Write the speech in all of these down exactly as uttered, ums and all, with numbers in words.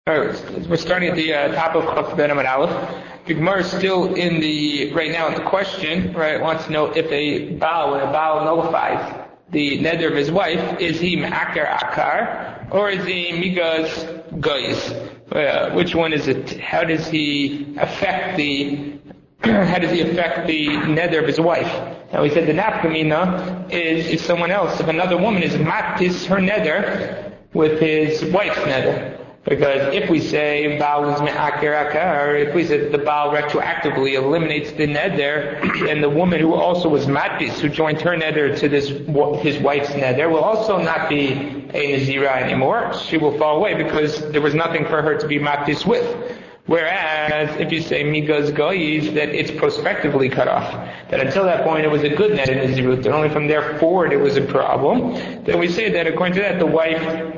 Alright, we're starting at the uh, top of Chaf Ben Amud Aleph. The Gemara is still in the, right now in the question, right, it wants to know if a Baal, when a Baal nullifies the neder of his wife, is he Ma'akar Akar, or is he Migaz Goyis? Uh, which one is it? How does he affect the, how does he affect the neder of his wife? Now we said the nafkamina is if someone else, if another woman is matis her neder with his wife's neder. Because if we say Baal is me'akir akar, if we say that the Baal retroactively eliminates the neder, and the woman who also was matis, who joined her neder to this his wife's neder, will also not be a nazira anymore. She will fall away because there was nothing for her to be matis with. Whereas, if you say Migaz Goyis, that it's prospectively cut off. That until that point it was a good net in Nazirut, and only from there forward it was a problem. Then we say that according to that, the wife,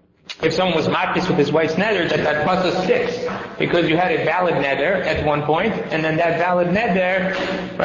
if someone was matis with his wife's neder, that that plus is six. Because you had a valid neder at one point, and then that valid neder,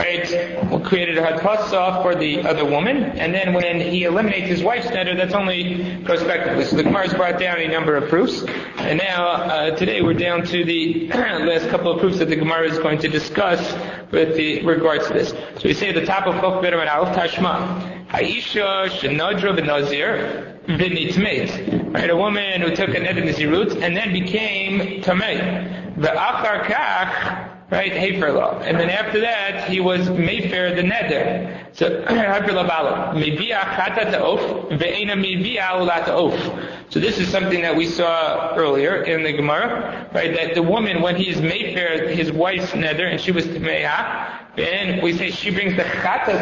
right, created a hatpasa for the other woman, and then when he eliminates his wife's neder, that's only prospectively. So the Gemara's brought down a number of proofs, and now, uh, today we're down to the last couple of proofs that the Gemara is going to discuss with the regards to this. So we say at the top of Chaf Ben Amud Aleph, Tashma, Ha'isha shenadra v'nazir, v'nitmeit. Right, a woman who took a neder nazirut and then became tamei. V'achar kach, right, heifer lo. And then after that, he was mefer the neder. So, heifer lo bala. Mivia chata ta'of, ve'ena mivia ula ta'of. So this is something that we saw earlier in the Gemara, right, that the woman, when he's mefer his wife's neder, and she was tameiha, then we say she brings the chata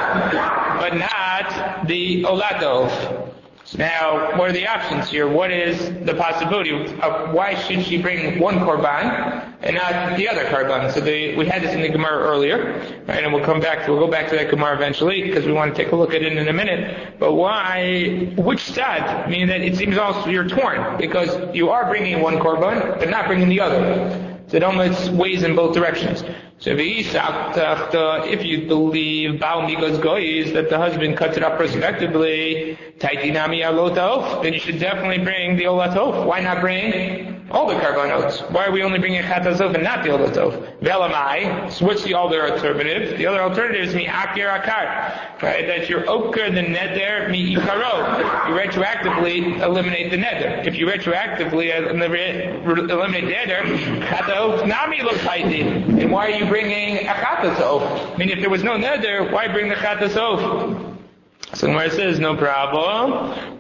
ta'of, but not the ola ta'of. Now, what are the options here? What is the possibility of why should she bring one korban and not the other korban? So the, we had this in the Gemara earlier, right? And we'll come back to, we'll go back to that Gemara eventually because we want to take a look at it in a minute. But why, which side? Meaning that it seems also you're torn because you are bringing one korban but not bringing the other. So it almost weighs in both directions. So if you believe Baal Migaz Goyis that the husband cuts it up prospectively, then you should definitely bring the Olatov. Why not bring all the karbanos? Why are we only bringing Chatazov and not the Olatov? Velamai. So what's the other alternative? The other alternative is mi'akir akar. Right? That you're okar the neder mi'ikaro. You retroactively eliminate the neder. If you retroactively eliminate the neder, Chatazov nami lo taiti. And why are you bringing a Chatazov? I mean, if there was no neder, why bring the Chatazov? So Gemara says, no problem.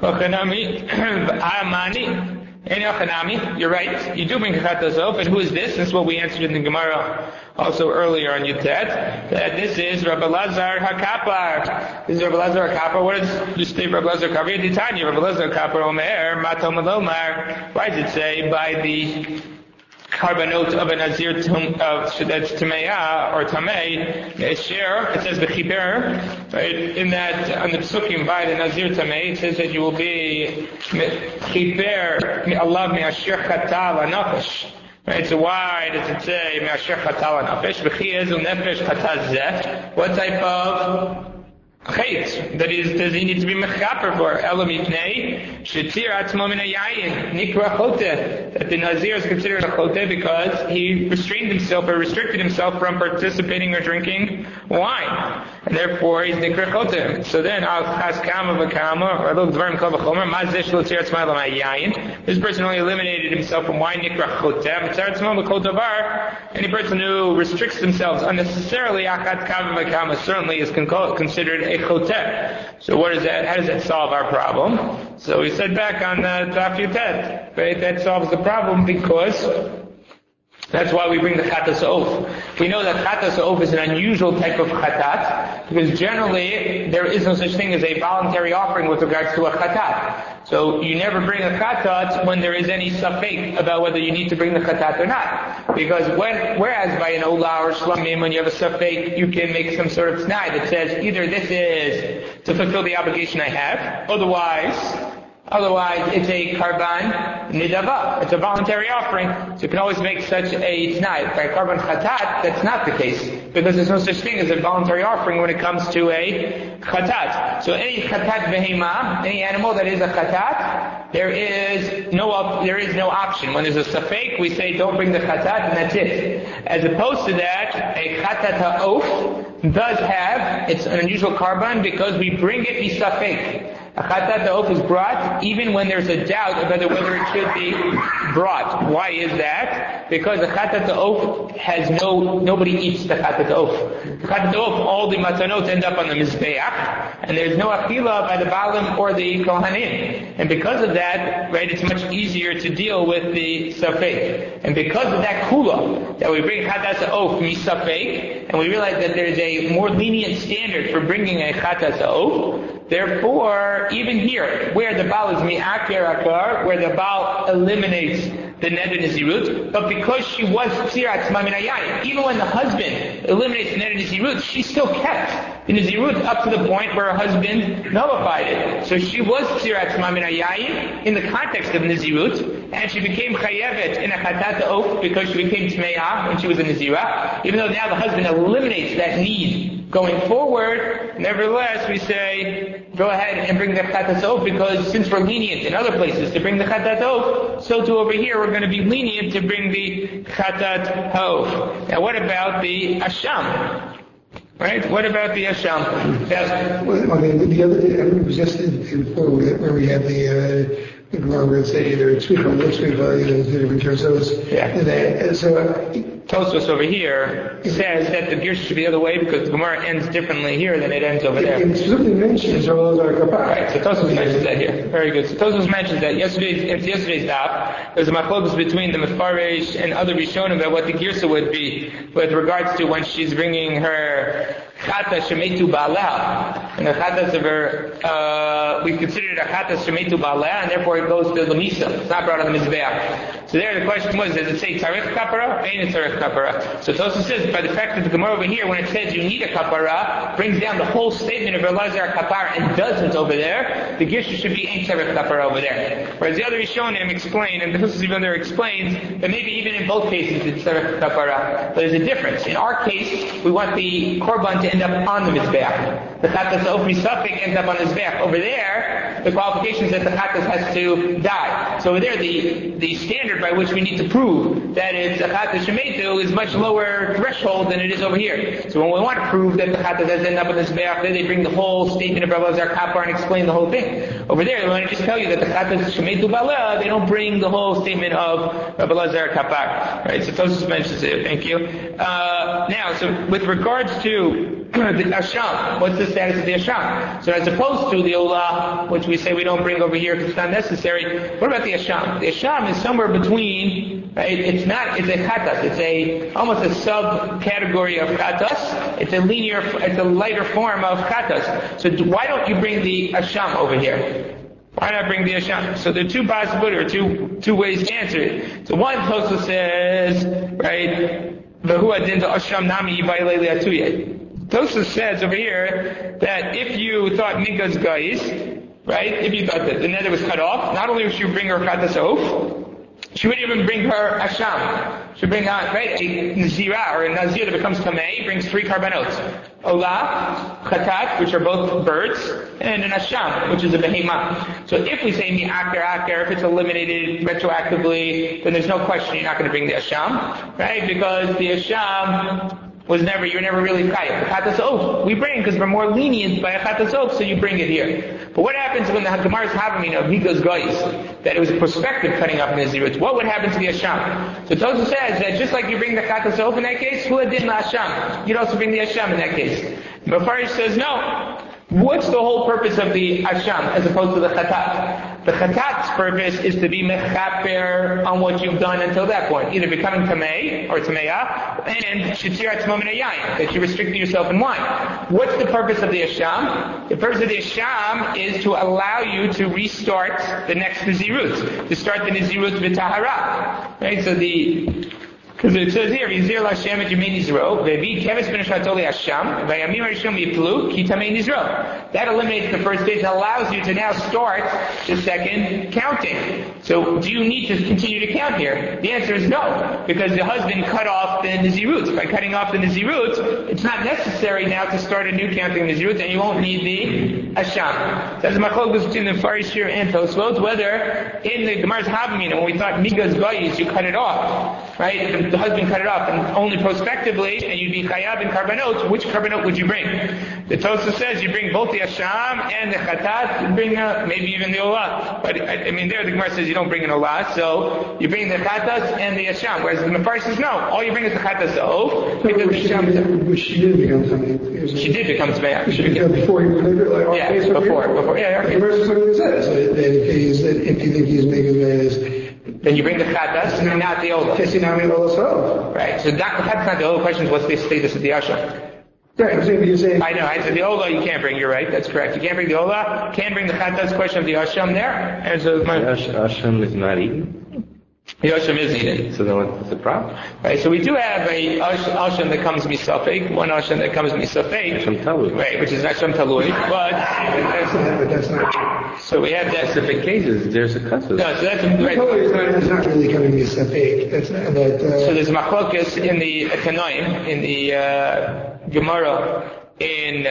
You're right. You do bring Chatazov, and who is this? This is what we answered in the Gemara also earlier on Yutet. That this is Rabbi Lazar HaKapar. This is Rabbi Lazar HaKapar. What does you say Rabbi Lazar HaKapar? Titania, Rabbi Lazar HaKapar Omer, Matom Alomar. Why does it say by the karbanot of a nazir of that's tameya or tamei share? It says v'chiber, right? In that on the psukim by the nazir tamei, it says that you will be chiber Allah me'asher chatal anafesh. Right? So why does it say me'asher chatal anafesh? V'chiyez u'nefesh chatazeh. What type of chait that is does he need to be mechaper for? Elam yipnei shetir atzmo min hayayin nikra choteh. That the nazir is considered a choteh because he restrained himself or restricted himself from participating or drinking wine, and therefore he's nikra choteh. So then I'll ask kama v'kama or little dvarim kol v'chomer mazeh shelo tir atzmo elam hayayin. This person only eliminated himself from wine nikra choteh. Mitzar atzmo l'kol davar. Any person who restricts themselves unnecessarily achat kama v'kama certainly is con- considered a choteh. So what is that? How does that solve our problem? So we said back on uh, Daf Yutet, right? That solves the problem because that's why we bring the chatas oath. We know that chatas oath is an unusual type of chatat because generally there is no such thing as a voluntary offering with regards to a chatat. So you never bring a chatat when there is any safek about whether you need to bring the chatat or not. Because when, whereas by an olah or shlamim, when you have a safek, you can make some sort of t'nai that says either this is to fulfill the obligation I have, otherwise Otherwise, it's a karban nidava. It's a voluntary offering. So you can always make such a t'nai. By karban chatat, that's not the case. Because there's no such thing as a voluntary offering when it comes to a chatat. So any chatat behema, any animal that is a chatat, there is no op- there is no option. When there's a safek, we say don't bring the chatat and that's it. As opposed to that, a chatat ha'of does have, it's an unusual karban because we bring it be safek. A chatat ha'of is brought even when there's a doubt about whether it should be brought. Why is that? Because the chatat ha'of has no, nobody eats the chatat ha'of. The chatat ha'of, all the matanot end up on the mizbeach, and there's no achila by the balim or the kohanim. And because of that, right, it's much easier to deal with the safek. And because of that kula, that we bring chatat ha'of misafek, and we realize that there's a more lenient standard for bringing a chatat ha'of, therefore, even here, where the Baal is mi'akir akar, where the Baal eliminates the neder nizirut, but because she was tzirat maminayayim, even when the husband eliminates the neder nizirut, she still kept the nizirut up to the point where her husband nullified it. So she was tzirat maminayayim in the context of nizirut, and she became chayevet in a chatat ha'of because she became tmeah when she was a nizira, even though now the husband eliminates that need. Going forward, nevertheless, we say, go ahead and bring the chatat ha'of, because since we're lenient in other places to bring the chatat ha'of, so too over here we're going to be lenient to bring the chatat ha'of. Now what about the asham? Right? What about the asham? Well, okay, the other day, it was just before where we had the, uh, the Gemara would say either tzvicha or no tzvicha, you know, the different terms. So, yeah. And, uh, so uh, Tosfos over here says that the gear should be the other way because the Gemara ends differently here than it ends over there. It specifically mentions Rabbalazar Kapar. Right, so Tosfos mentions that here. Very good. So Tosfos mentions that yesterday's, in yesterday's daf, there's a machlokes between the Mefaresh and other Rishonim about what the girsa would be with regards to when she's bringing her chata shemetu ba'aleh, and the chatas of her, uh, we consider it a chata shemetu ba'aleh, and therefore it goes to the misa. It's not brought on the mizbeach. So there the question was, does it say tarich kapara? Ain't it tarich kapara? So Tosfos says, by the fact that the Gemara over here, when it says you need a kapara, brings down the whole statement of Elazar kapara and doesn't over there, the girsha should be ain't tarich kapara over there. Whereas the other Rishonim explain, and the Tosfos even there explains, that maybe even in both cases it's tarich kapara. But there's a difference. In our case, we want the korban to end up on the mizbeach. The chatas of misafik ends up on the mizbeach. Over there, the qualification is that the chatas has to die. So over there, the, the standard by which we need to prove that it's a chatas shemetu is much lower threshold than it is over here. So when we want to prove that the chatas has to end up on the mizbeach, then they bring the whole statement of Rabbalazar Kapar and explain the whole thing. Over there, they want to just tell you that the chatas shemetu ba'aleh, they don't bring the whole statement of Rabbalazar Kapar. Right? So Tosfos mentions it. Thank you. Uh, now, so with regards to the asham, what's the status of the asham? So as opposed to the olah, which we say we don't bring over here because it's not necessary, what about the asham? The asham is somewhere between, right? It's not, it's a chatas, it's a, almost a subcategory of chatas, it's a linear, it's a lighter form of chatas. So do, why don't you bring the asham over here? Why not bring the asham? So there are two possibilities, or two, two ways to answer it. So one, Tosfos says, right, v'hu adin asham nami yivaylei li'atuyeh. Tosfos says over here that if you thought Minka's guys, right, if you thought that the nether was cut off, not only would she bring her chatas ha'of, she would even bring her asham. She would bring out, right, a nazira, or a nazir that becomes tamei, brings three karbanot. Olah, chatat, which are both birds, and an asham, which is a behemah. So if we say mi'akar akar, if it's eliminated retroactively, then there's no question you're not going to bring the asham, right, because the asham was never, you're never really chayav. The chatas ha'of, we bring because we're more lenient by a chatas ha'of, so you bring it here. But what happens when the Gemara is having of Mika's guys, that it was a prospective cutting up Nazirut? What would happen to the asham? So Tosfos says that just like you bring the chatas ha'of in that case, hu adin la'asham, you'd also bring the asham in that case. Mefarish says no. What's the whole purpose of the asham as opposed to the chatat? The chatat's purpose is to be mechaper on what you've done until that point, either becoming tamei or tameya, and shetirat mominayayim, that you restricted yourself in wine. What's the purpose of the asham? The purpose of the asham is to allow you to restart the next nazirut, to start the nazirut v'tahara. Right? So the Because it says here, Vizir Lashem et Yemei Nizro, Vevi Keves ben Shatoli Hasham, Vayamim Rishon Yiplu, Ki Tamei Nizro. That eliminates the first stage and allows you to now start the second counting. So, do you need to continue to count here? The answer is no, because the husband cut off the Nizirut. By cutting off the Nizirut, it's not necessary now to start a new counting Nizirut, and you won't need the Hasham. That's the machlokes between the Farishir and Tosfot, whether in the Gemara's Havamina, when we thought Migas Goyis, you cut it off, right? The husband cut it off, and only prospectively, and you'd be chayav in karbanot. Which karbanot would you bring? The Tosfos says you bring both the Hasham and the Chatat. You bring uh, maybe even the Olah. But I, I mean, there the Gemara says you don't bring an Olah, so you bring the Chatas and the Hasham. Whereas the Mefarsh says no, all you bring is the Chatas of because the Hasham. Which she did become something. She did become Tzveya. She became before he was like, yeah, before, before, yeah. The verse something says that if he's if you think he's making Tzveya. Then you bring the Chatas and not the Olah. Right. So that, that's not the Olah question. Is what's the status of the Hasham? Right. I'm saying, you're saying. I know. I said the Olah you can't bring. You're right. That's correct. You can't bring the Olah. Can't bring the Chatas question of the Hasham there. And so my Hasham is not eaten. The Hasham is eaten. So then what's the problem? Right. So we do have a Hasham that comes misafek. One Hasham that comes misafek. Hasham Talui. Right. Which is Hasham Talui. But that's not. But that's not. So we have that. Specific cases. There's a custom. No. So that's right. That's not really coming misafek. That's not that. Uh, so there's machlokas in the Tanoim in the uh, Gemara in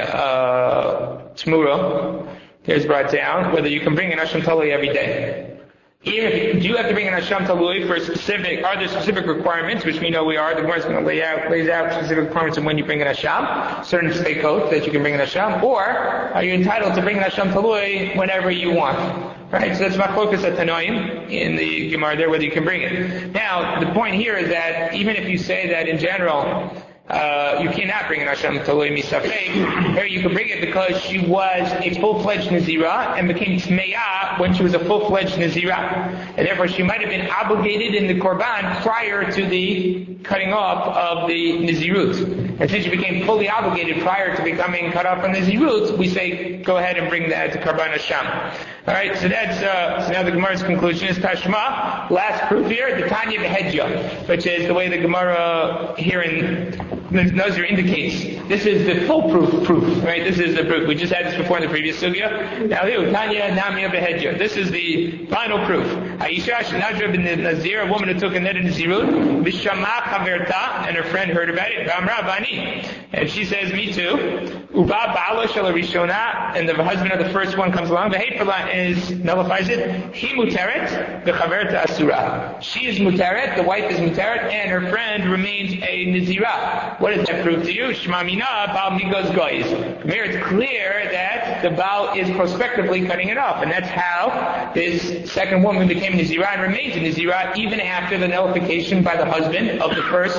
uh, Tmura. There's brought down whether you can bring an Hasham Talui every day. Even if, do you have to bring an Hasham Talui for specific, are there specific requirements, which we know we are, the Gemara is going to lay out, lays out specific requirements of when you bring an Hasham, certain state codes that you can bring an Hasham, or are you entitled to bring an Hasham Talui whenever you want? Right, so that's my focus at Tanoim in the Gemara there, whether you can bring it. Now, the point here is that even if you say that in general, Uh, you cannot bring an Hasham Talui Misafek. Here you can bring it because she was a full-fledged Nazira and became Tmeya when she was a full-fledged Nazira. And therefore she might have been obligated in the Korban prior to the cutting off of the Nazirut. And since she became fully obligated prior to becoming cut off from Nazirut, we say go ahead and bring that to Korban Hasham. Alright, so that's, uh, so now the Gemara's conclusion is Tashma. Last proof here, the Tanya Behedja, which is the way the Gemara here in Nazir indicates. This is the foolproof proof, right? This is the proof. We just had this before in the previous sugya. Now here, Tanya Namia Behedja. This is the final proof. Aisha Shnadra bin Nazir, a woman who took a net in Nazirut, Bishama Kaverta, and her friend heard about it, Ramra Bani. And she says, me too. Uba Bala Shalarishona, and the husband of the first one comes along. The Hepala is nullifies it. He muteret, the Chaverta Asura. She is muteret, the wife is muteret, and her friend remains a Nazirah. What does that prove to you? Shema Mina, Baal Migos Goyis. Here it's clear that the Baal is prospectively cutting it off, and that's how this second woman became Nazirah and remains a Nazirah even after the nullification by the husband of the first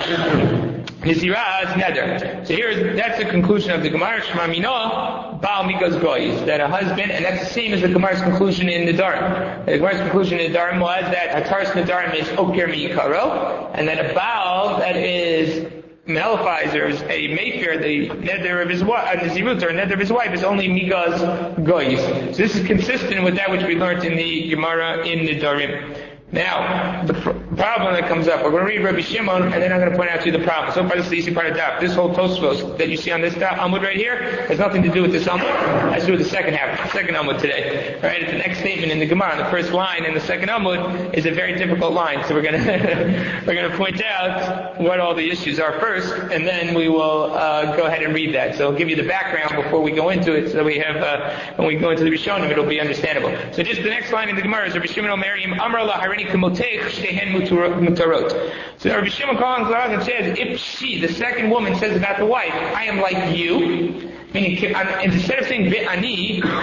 Nazirah's neder. So here's, that's the conclusion of the Gemara, Shema Mina, Baal Migos Goyis, that a husband, and that's the same as the Gemara's conclusion in Nedarim. The Gemara's conclusion in Nedarim was that Hataras Nedarim is Oker Mi'ikaro, and that a Baal that is nullifies or is a mayfair, the nether of his wife, uh, Nazirut, or nether of his wife is only Migaz Goyis. So this is consistent with that which we learned in the Gemara in Nedarim. Now, the pr- problem that comes up, we're going to read Rabbi Shimon, and then I'm going to point out to you the problem. So far, this is the easy part of that. This whole Tosfos that you see on this Amud right here has nothing to do with this Amud. It has to do with the second half, the second Amud today. Right? It's the next statement in the Gemara. The first line in the second Amud is a very difficult line. So we're going to we're going to point out what all the issues are first, and then we will uh, go ahead and read that. So I'll give you the background before we go into it, so that we have uh, when we go into the Rishonim, it'll be understandable. So just the next line in the Gemara is Rabbi Shimon Omerim Amar La Harini Kamotech Shtehen Mutarot. So Rabbi Shimon comes along and says, if she, the second woman, says about the wife, I am like you, meaning instead of saying Ve'ani,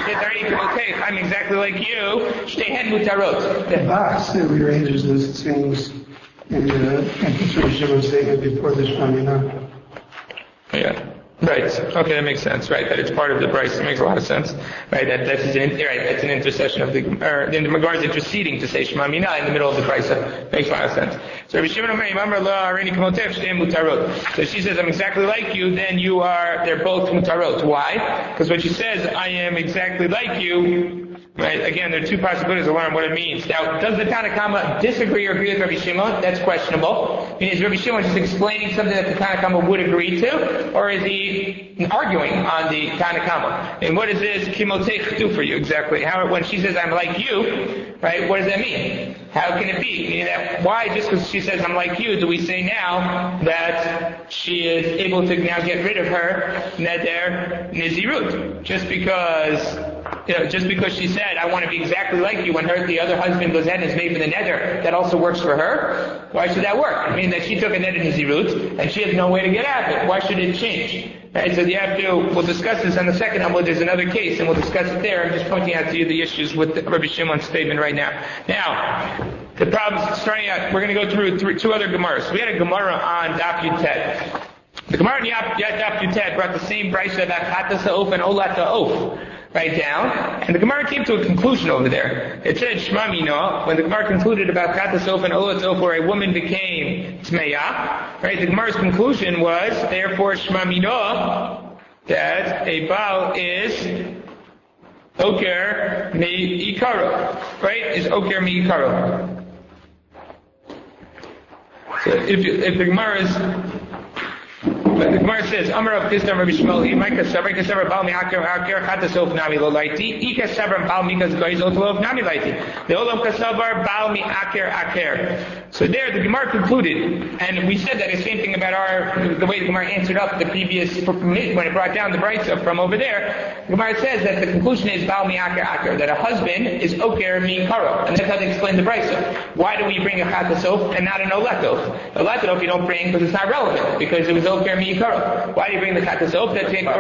I'm exactly like you, Shtehen Mutarot. The box that rearranges those things in the Rabbi Shimon's statement before this one, you know. Yeah. Right. Okay, that makes sense. Right, that it's part of the price. It makes a lot of sense. Right, that that's an right. That's an intercession of the or in regards interceding to say Shema Mina in the middle of the price. Makes a lot of sense. So Rabbi Shimon Omer, remember La Arini Kamotef Shtei Mutarot. So she says, I'm exactly like you. Then you are. They're both mutarot. Why? Because when she says, I am exactly like you, Right? Again, there are two possibilities to learn what it means. Now, does the Tanna Kama disagree or agree with Rabbi Shimon? That's questionable. Is Rabbi Shimon just explaining something that the Tanna Kama would agree to? Or is he arguing on the Tanna Kama? And what does this kimotech do for you exactly? How, when she says, I'm like you, right, what does that mean? How can it be? Meaning that why, just because she says, I'm like you, do we say now that she is able to now get rid of her neder nizirut? Just because, you know, just because she said, I want to be exactly like you, when her, the other husband goes ahead and is made for the neder, that also works for her? Why should that work? I mean, that she took a neder nizirut, and she has no way to get out of it. Why should it change? Right, so you have to, we'll discuss this on the second Amud, there's another case, and we'll discuss it there. I'm just pointing out to you the issues with the Rabbi Shimon's statement right now. Now, the problems, starting out, we're going to go through three, two other Gemaras. We had a Gemara on Daf Yutet. The Gemara on Daf Yutet brought the same brayso about Chatas Ha'of and Olat Ha'of. Right down, and the Gemara came to a conclusion over there. It said, Shema Mino, when the Gemara concluded about Chatas Ha'of and Olat Ha'of, where a woman became Tmeya, right, the Gemara's conclusion was, therefore, Shema Mino, that a Baal is Oker Mi'ikaro, right, is Oker Mi'ikaro. So if, if the Gemara is, the Gemara says, Amar of Kistam Rabbi Shmuel, Imaika Sabra Kasabra Bal Mi'akir Akir Chatasof Nami Lo Laiti, Ika Sabra Bal Mikas Goiz Otolov Nami Laiti, the Olam Kasabar Bal Mi'akir Akir. So there the Gemara concluded, and we said that the same thing about our, the way the Gemara answered up the previous, when it brought down the brayso from over there, the Gemara says that the conclusion is Bal Mi'akir Akir, that a husband is Oker Mi'ikaro, and that's how they explain the brayso. Why do we bring a Chatasof and not an Oletof? Oletof you don't bring because it's not relevant, because it was Oker Mi'ikaro. Why do you bring the Chatas Ha'of? That's a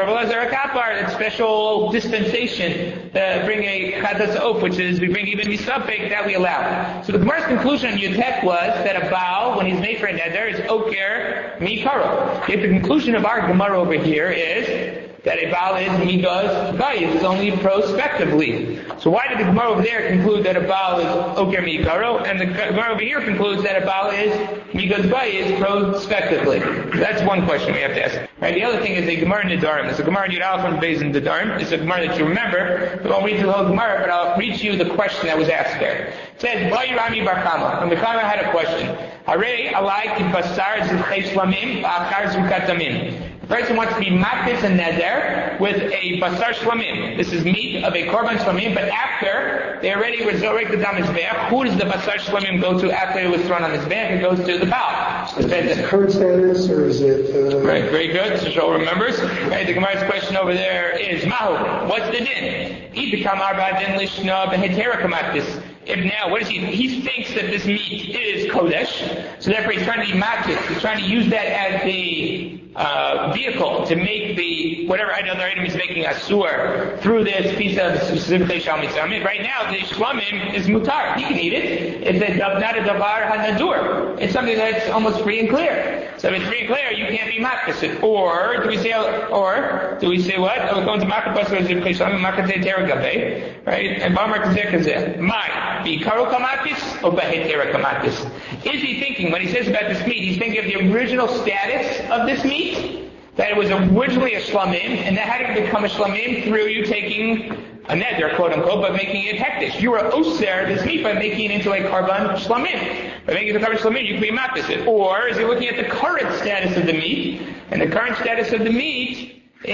that special dispensation. Uh, bring a Chatas Ha'of, which is we bring even Misafek, that we allow. So the Gemara's conclusion on Yutek was that a Baal, when he's made for a neder, is Oker Mi'ikaro. Yet the conclusion of our Gemara over here is that a Baal is Migas Bayis, is only prospectively. So why did the Gemara over there conclude that a Baal is Oker Mi'ikaro, and the Gemara over here concludes that a Baal is Migas Bayis prospectively? That's one question we have to ask. Right, the other thing is a Gemara in Nedarim. There's a Gemara in Yud from Beis in Nedarim. It's a Gemara that you remember. We won't read the whole Gemara, but I'll read you the question that was asked there. It says, Ba'i Rami Bar Chama. And the Chama had a question. Harei alai ki basar zivchei shlamim v'achar zivkatamim. The person wants to be matis and neder with a basar shlamim. This is meat of a korban shlamim, but after they already resurrect the dam mizbeach, who does the basar shlamim go to after it was thrown on mizbeach? It goes to the Baal. Is it current status or is it? Uh... Right, very good. So Shaul remembers. Right, the Gemara's question over there is Mahu. What's the din? He become arba din lishna behetera kamatis. If now, what is he? He thinks that this meat is kodesh, so therefore he's trying to be matis. He's trying to use that as the uh, vehicle to make the whatever other item he's making asur through this piece of specifically shal mitzvah. Right now, the shlamim is mutar. He can eat it. It's a, not a davar hanadur. It's something that's almost free and clear. So if it's free and clear, you can't be matis it. Or do we say? Or do we say what? We're going to makas specifically shlamim makas teragabe, right? And bamar kazeh my. Bikaro kamatis or behetera kamatis? Is he thinking, when he says about this meat, he's thinking of the original status of this meat? That it was originally a shlamim, and that had to become a shlamim through you taking a neder, quote unquote, but making it hektish. You were oser this meat by making it into a karban shlamim. By making it a karban shlamim, you can be matis it. Or is he looking at the current status of the meat, and the current status of the meat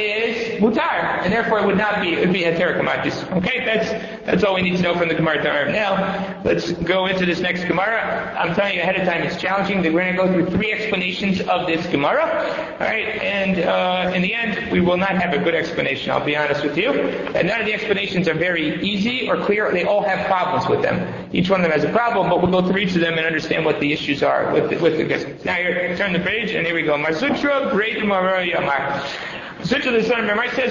is mutar, and therefore it would not be, it would be heter kamatis. Okay, that's that's all we need to know from the Gemara Ta'arim. Now, let's go into this next Gemara. I'm telling you ahead of time, it's challenging. We're going to go through three explanations of this Gemara, alright, and uh, in the end, we will not have a good explanation, I'll be honest with you. And none of the explanations are very easy or clear, they all have problems with them. Each one of them has a problem, but we'll go through each of them and understand what the issues are with the, with the Now here, turn the page, and here we go. Marzutra, great Gemara Yamar. Sutra the Son of Memar says,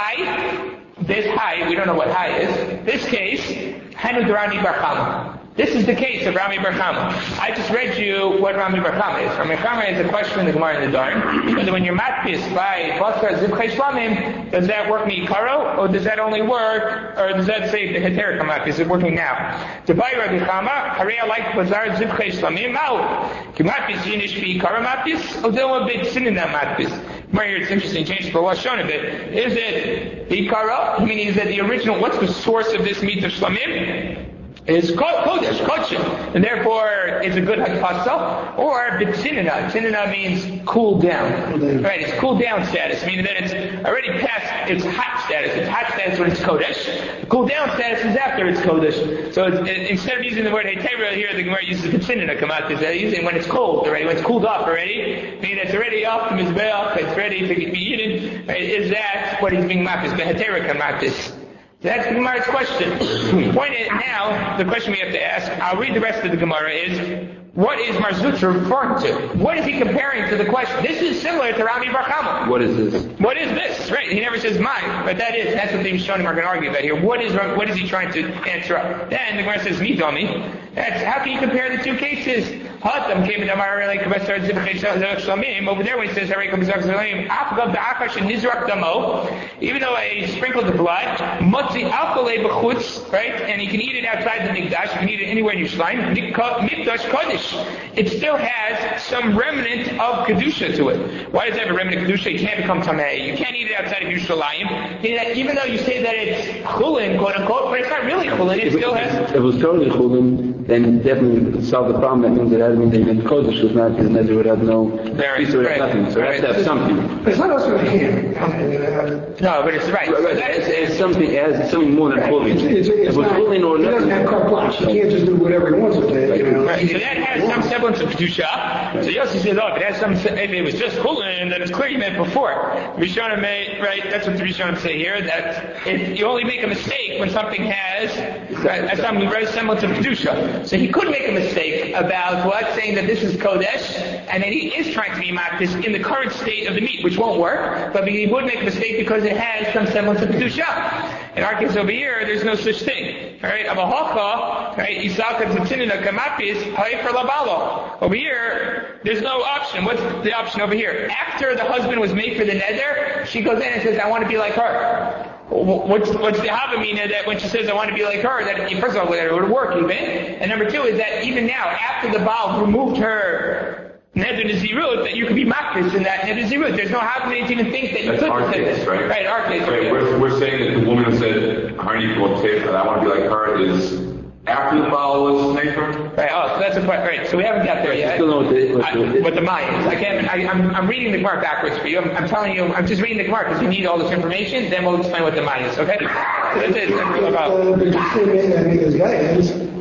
hi, this hi, we don't know what hi is. This case, Hanu Rami Bar Chama. This is the case of Rami Bar Chama. I just read you what Rami Bar Chama is. Rami Bar Chama is a question in the Gemara in the Darn. Whether when you're matpis by Basar Zivchei Shlamim, does that work Mi'ikaro, or does that only work, or does that say the Heter Kamat? Is it working now? To buy Rabbi Chama, Harei like Basar Zivchei Shlamim, Mao. Kimatpis Yinish Mi'ikaro matpis, or do a bit sin in that matpis. Right here, it's interesting, change for what's shown a bit. Is it Ikara? I mean, is it the original, what's the source of this meat of Shlamim? Is Kodesh, Kodshim, and therefore it's a good Hakfasa, or B'tzinina. Tzinina means cool down. Right, it's cool down status, meaning that it's already past its hot status. It's hot status when it's Kodesh. The cool down status is after it's Kodesh. So it's, it, instead of using the word Hetera here, the Gemara uses B'tzinina, Kamatis. They're using when it's cold already, when it's cooled off already, meaning it's already off the Mizbeach, it's ready to be eaten. Right? Is that what he's being mapped? Is the Hetera Kamatis? That's the Gemara's question. The point is, now, the question we have to ask, I'll read the rest of the Gemara, is, what is Mar Zutra referring to? What is he comparing to the question? This is similar to Rami Bar Chama. What is this? What is this? Right, he never says mine, but that is, that's what the Rishonim are going to argue about here. What is what is he trying to answer up? Then the Gemara says, me, dummy. That's, how can you compare the two cases? Hatam came to Amar like over there when he says even though I sprinkled the blood, motzi alkole b'chutz, right, and you can eat it outside the mikdash, you can eat it anywhere in Yerushalayim, mikdash kodesh, it still has some remnant of kedusha to it. Why does it have a remnant of kedusha? It can't become tamei. You can't eat it outside of Yerushalayim. Even though you say that it's chulin, quote unquote, but it's not really chulin. It still has. If it was totally chulin, then definitely would solve the problem. That means that that means that even kodesh was not, because Nezir would have no, piece would have nothing. So it has to have something. But it's not also a hand. No, but it's right. Right, right. It's, it's something. It has something more than chulin. It's, it's, it's if it was chulin or he nothing. doesn't have carte blanche. He can't just do whatever he wants with it. You know? Right. So that has some semblance of kedusha. So Yossi says, oh, if it has some, if it was just chulin, then it's clear you meant before. Rishonim may, right? That's what the Rishonim say here. That if you only make a mistake when something has right, some very semblance of kedusha. So he could make a mistake about what, saying that this is kodesh, and then he is trying to be makdis in the current state of the meat, which won't work. But he would make a mistake because it has some semblance of kedusha. In our case over here, there's no such thing. All right, Abahocha, right? Isaka Tzitzinina Kamapis, Haifer Labalo. Over here, there's no option. What's the option over here? After the husband was made for the neder, she goes in and says, I want to be like her. What's, what's the Havamina that when she says, I want to be like her, that first of all, that it would work even. And number two is that even now, after the Baal removed her Neder Nazirut, that you could be makdis in that Neder Nazirut. There's no Havamina to even think that you That's could our say case, this. right? Right, our case. Right, we're, we're saying that the woman who said, Harni that I want to be like her, is after the Baal was made for her? Right, oh, so that's a question. Right, so we haven't got there yet. Still know what the, what I, the, what the Mayans. I can't. I, I'm, I'm reading the Gemara backwards for you. I'm, I'm telling you. I'm just reading the Gemara because you need all this information. Then we'll explain what the Mayans. Okay. So that's it. That's about. But just say, man, I think this guy is.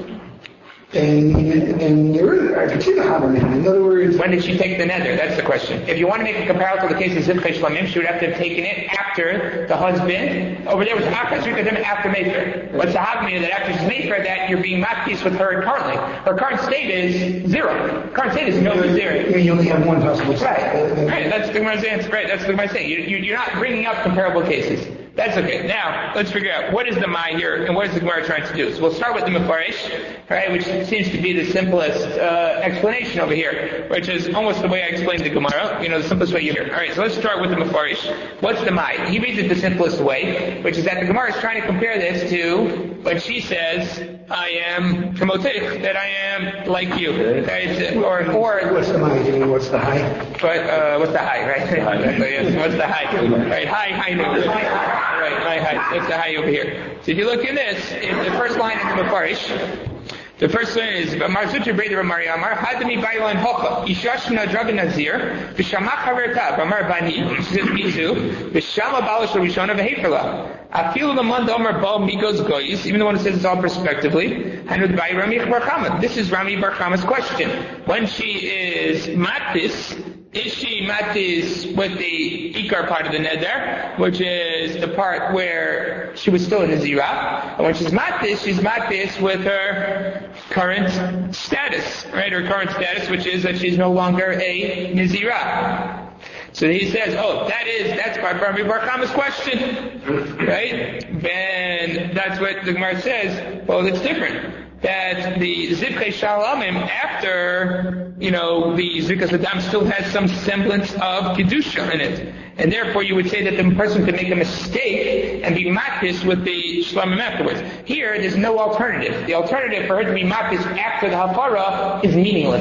And, and there is, I can see the Havamina. In other words, When did she take the nether? That's the question. If you want to make a comparison to the case of Zivchei Shlamim, she would have to have taken it after the husband. Over there was Achas Rikadim after Mefer. What's the Havamina that after she's Mefer that you're being makdis with her currently? Her current state is zero. Current state is no zero. you only have one possible state. Right. Right. That's the Gemara's answer. Right. That's the Gemara's saying. You, you, you're not bringing up comparable cases. That's okay. Now, let's figure out what is the Mai here and what is the Gemara trying to do. So we'll start with the Mefarish, right, which seems to be the simplest uh, explanation over here, which is almost the way I explained the Gemara, you know, the simplest way you hear. All right, so let's start with the Mefarish. What's the Mai? He reads it the simplest way, which is that the Gemara is trying to compare this to when she says, I am Kamotich, that I am like you. Right? Or, or, What's the money? You know, what's the high? but, uh, what's the high, right? Exactly, yes. What's the high? Right, high, high noon. Right, high, high. What's the high over here? So if you look in this, in the first line in the Mefarish, the first line is Mar Zutra Breder Amar Yamar Hadami Bailan Hocha Ishashna Draga Nazir B'Shama Chaverta Amar Bani. She says me too. B'Shama Balash Rishona V'Heferla. Afilu Lamand Amar Bal Migos Goyis. Even the one who says it's all prospectively. Hanud Bai Rami Bar Chama. This is Rami Bar Chama's question. When she is matis, is she matis with the ikar part of the neder, which is the part where she was still in the zira? And when she's matis, she's matis with her current status, right? Her current status, which is that she's no longer a nizira. So he says, oh, that is, that's Rami Bar Chama's question, right? Then that's what the Gemara says, well, it's different. That the Zivchei Shalamim, after, you know, the Zikas Adam still has some semblance of Kedusha in it. And therefore you would say that the person could make a mistake and be makdis with the Shlamim afterwards. Here, there's no alternative. The alternative for her to be makdis after the Hafara is meaningless.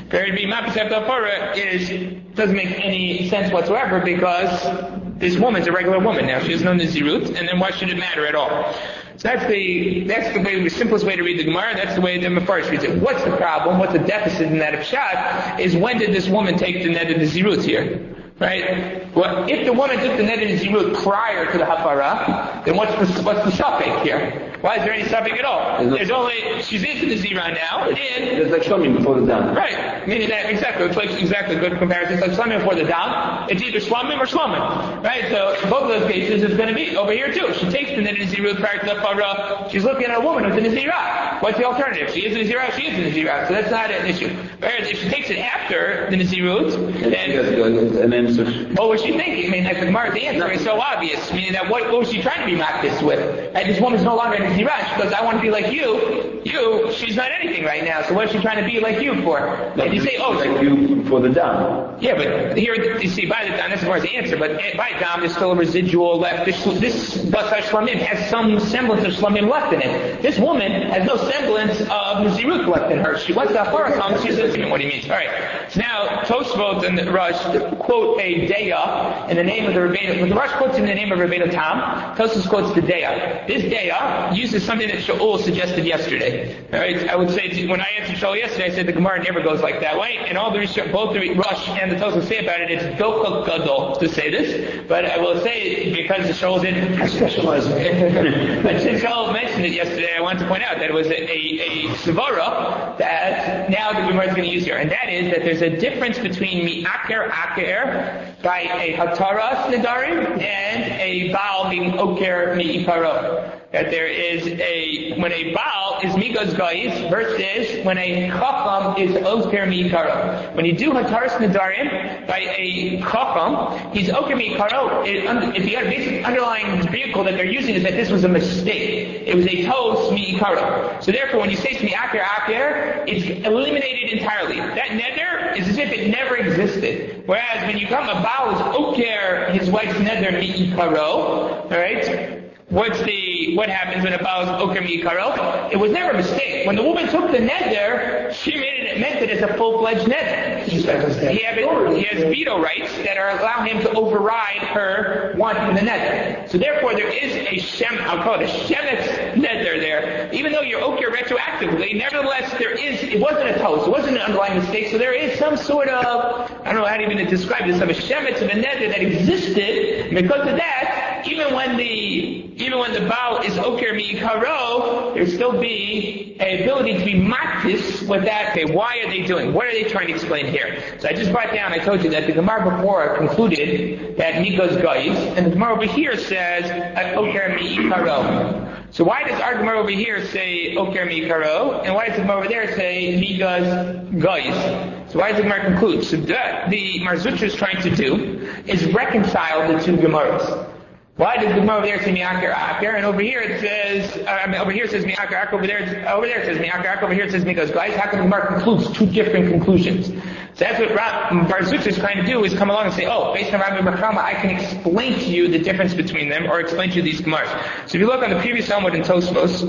For her to be Mapis Haftarah is doesn't make any sense whatsoever because this woman's a regular woman now. She has no Nazirut, and then why should it matter at all? So that's the that's the way the simplest way to read the Gemara. That's the way the Mefarsh reads it. What's the problem? What's the deficit in that Pshat? Is when did this woman take the net of Nazirut here? Right? Well, if the woman took the net of Nazirut prior to the Hafara, then what's the what's the suffix here? Why is there any suffix at all? There's only she's into the Zira now, and there's like Shlamim before the Dam. Right. Meaning that exactly it's like exactly good comparison. It's like Shlamim before the Dam. It's either Shlamim or Shlamim. Right? So both of those cases it's gonna be over here too. She takes the net of Nazirut prior to the Hafara, she's looking at a woman who's in the Zira. What's the alternative? She is in the Zira, she is in the Zira. So that's not an issue. Whereas if she takes it after the Nazirut, then and then so what was she thinking? I mean, like the Gemara, the answer is so obvious. Meaning that what, what was she trying to be Makdis with? Right? This woman's no longer in the Zirah. She goes, I want to be like you. You, she's not anything right now. So what is she trying to be like you for? And you say, oh, like so, you for the Dam. Yeah, but here you see by the Dam, that's as far as the answer. But by Dam, there's still a residual left. This this Basar Shlamim has some semblance of Shlamim left in it. This woman has no semblance of Nazirut left in her. She wants the Hafara comes. She says, what do you mean? All right. So now Tosfot and Rush quote a Deya in the name of the Rebbeinu. When the Rush quotes in the name of Rebbeinu Tam, Tosfos quotes the Deya. This Deya uses something that Shaul suggested yesterday. All right. I would say to, when I answered Shaul yesterday, I said the Gemara never goes like that way. And all the both the Rush and the Tosfos say about it, it's Dochel Gadol to say this. But I will say because the Shaul didn't. I specialize in it. But since Shaul mentioned it yesterday, I wanted to point out that it was a, a, a svara that now the Gemara is going to use here, and that is that there's a difference between mi'aker aker by a hataras nedarim and a baal being oker mi'ikaro. That there is a, when a baal is migas gais versus when a chacham is oker mi'ikaro. When you do hataras nedarim by a chacham, he's oker mi'ikaro. If the basic underlying vehicle that they're using is that this was a mistake. It was a tos mi'ikaro. So therefore when you say mi'aker aker, it's eliminated entirely. That neder is as if it never existed. Whereas when you come, a baal is oker his wife's neder mi'ikaro, alright? What's the, what happens when a baal is oker mi'ikaro? It was never a mistake. When the woman took the neder, she made it, it meant it as a full-fledged neder. He has, he has veto rights that are allow him to override her wanting the neder. So therefore there is a shem, I'll call it a shemetz neder there. Even though you're oker retroactively, nevertheless there is, it wasn't a toast, it wasn't an underlying mistake, so there is some sort of, I don't know how to even describe this, of a shemetz of a neder that existed, and because of that, even when the even when the baal is oker mi'ikaro, there still be an ability to be maktis with that. Okay, why are they doing? What are they trying to explain here? So I just brought down, I told you that the Gemara before concluded that mikas gais, and the Gemara over here says oker mi'ikaro. So why does our Gemara over here say oker mi'ikaro, and why does the Gemara over there say mikas gais? So why does the Gemara conclude? So that the Mar Zutra is trying to do is reconcile the two Gemaras. Why does the Gemara over there say mi'aker aker, and over here it says, uh, I mean, over here it says mi'aker aker, over there, it's, over there it says mi'aker aker, over here it says mikas gais? How come the Gemara concludes two different conclusions? So that's what Bar Zutra is trying to do, is come along and say, oh, based on Rabbi Bachama, I can explain to you the difference between them, or explain to you these Gemaras. So if you look on the previous Talmud in Tosfos,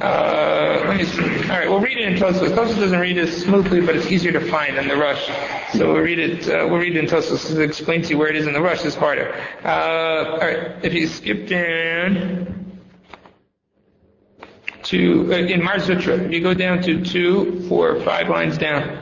uh, let me see. Alright, we'll read it in Tosfos. Tosfos doesn't read it smoothly, but it's easier to find than the Rush. So we'll read it, uh, we'll read it in Tosfos to explain to you where it is in the Rush is harder. Uh, alright, if you skip down to, uh, in Mar Zutra, if you go down to two, four, five lines down.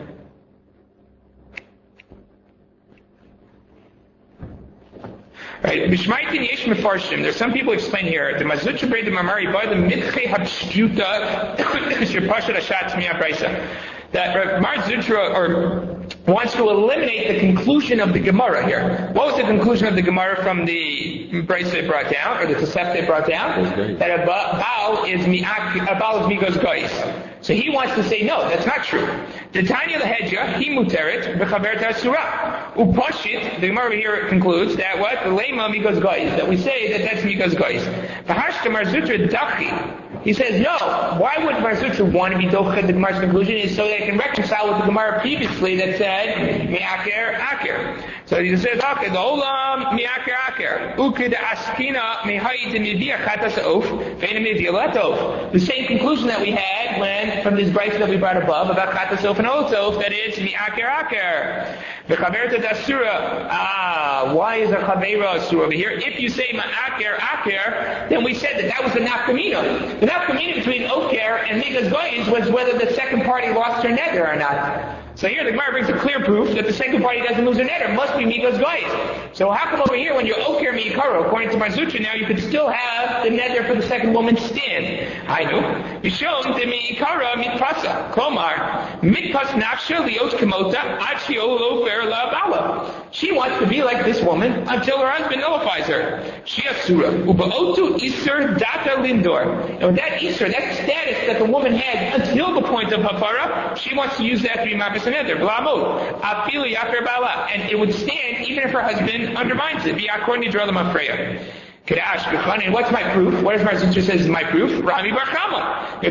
Right, Bishmaitin Yesh Mefarshim. There's some people explain here the Mazutra Brei the Mamari by the Mitche Habshtuta Shirpashat Ashat Mia Braisa. That Mar Zutra or wants to eliminate the conclusion of the Gemara here. What was the conclusion of the Gemara from the Braisa they brought down, or the Tosefta they brought down? That a baal is mi'ak, a baal is migos goyis. So he wants to say, no, that's not true. The Tanya Lahedja, he muteret, b'chaber ta'asura. Upashit, the Gemara here concludes that what? The lema migos goyis, that we say that that's migos goyis. V'hashta Mar Zutra dachi. He says, no, why would Mar Zutra want to be dochad the Gemara's conclusion? Is so they can reconcile with the Gemara previously that said, mi'aker aker. So he says, okay, the olam mi'aker aker. Ukid askina mihayit mi'biya chatas of, feina mi'viyalat of. The same conclusion that we had get when, from this brayso that we brought above, about chatasof and olsof, that it's mi'aker aker. The chaverta dasura. Ah, why is a chavera asura over here? If you say ma'aker aker, then we said that that was the nafkamina. The nafkamina between oker and migas goyis was whether the second party lost her nether or not. So here the Gemara brings a clear proof that the second party doesn't lose her nether. It must be migas goyis. So how come over here when you're oker mi'ikaro, according to my sutra now, you could still have the nether for the second woman stand? I know. You show the mi'ikara mitpasa. Komar mitpas nafsha liot kamota ad shiolo fer la bala. She wants to be like this woman until her husband nullifies her. She asura ubaotu isur data lindor. And with that isur, that status that the woman had until the point of hafara, she wants to use that to be mapis and nether. Blamot afili after bala, and it would stand even if her husband undermines it. Be according to Drolam Afreya. Kadash b'chanin. What's my proof? What does my sister says is my proof? Rami bar Chama.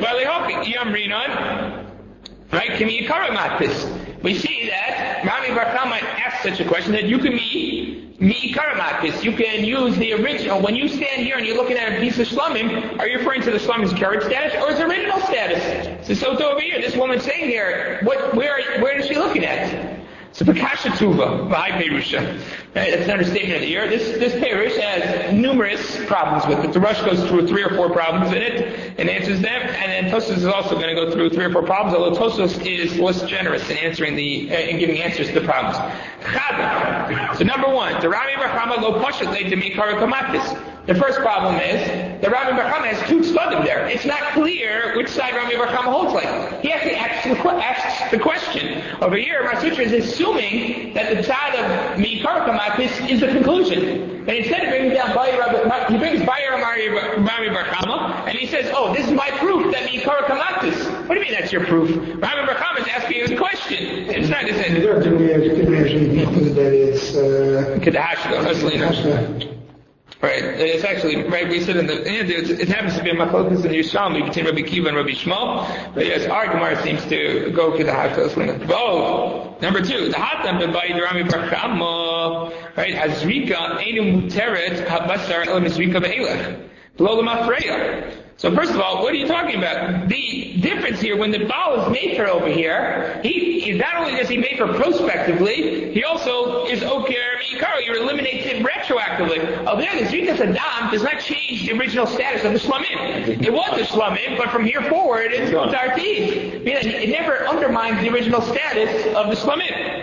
Right? Kimi yikara matpis. We see that Rami bar Chama asked such a question that you can be mi yikara matpis. You can use the original. When you stand here and you're looking at a piece of shlomim, are you referring to the shlomim's carrot status or its original status? So, so over here, this woman's saying here, what, where, where is she looking at? So Pakasha Tuva, by Perusha. Right, that's an understatement of the year. This this Perush has numerous problems with it. The Rush goes through three or four problems in it and answers them, and then Tosfos is also going to go through three or four problems, although Tosfos is less generous in answering the uh, in giving answers to the problems. Chada. So number one, the Rami bar Chama lo pashat le demikara kamatis. The first problem is that Rami bar Chama has two tzvadim there. It's not clear which side Rami bar Chama holds like. He actually asks the, asks the question. Over here, Masutra is assuming that the side of Mikar Kamatis is the conclusion. And instead of bringing down Bayer, he brings Bayer Rami bar Chama, and he says, oh, this is my proof that Mikar Kamatis. What do you mean that's your proof? Rami bar Chama is asking you the question. It's not the same. Didn't we actually conclude that it's uh, Kedashla, right, it's actually, right, we said in the, it happens to be a machlokes in Yerushalmi between Rabbi Kiva and Rabbi Shmuel, but yes, our Gemara seems to go to the Hashkas. Oh, number two, the Hatam Bebai Rami bar Chama, right, Azrika Einu Muteret Habasar El Mizrika Be'elech, below the Mafreya. So first of all, what are you talking about? The difference here, when the Baal is made for over here, he, he not only does he make for prospectively, he also is Oker Mikaro. You eliminate it retroactively. Over there, the Zrikas Adam does not change the original status of the Shlamim. It was the Shlamim, but from here forward, it's Tartif. It never undermines the original status of the Shlamim.